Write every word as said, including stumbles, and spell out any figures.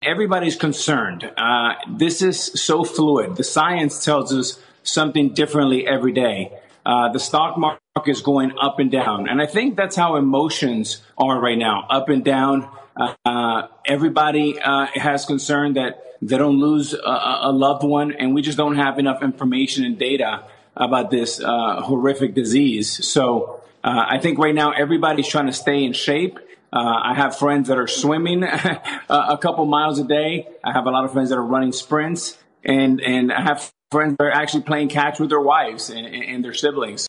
everybody's concerned. Uh, this is so fluid. The science tells us something differently every day. Uh, the stock market is going up and down. And I think that's how emotions are right now, up and down. Uh, uh, everybody uh, has concern that they don't lose a, a loved one, and we just don't have enough information and data about this uh, horrific disease. So uh, I think right now everybody's trying to stay in shape. Uh, I have friends that are swimming a couple miles a day. I have a lot of friends that are running sprints, and, and I have friends that are actually playing catch with their wives and, and their siblings.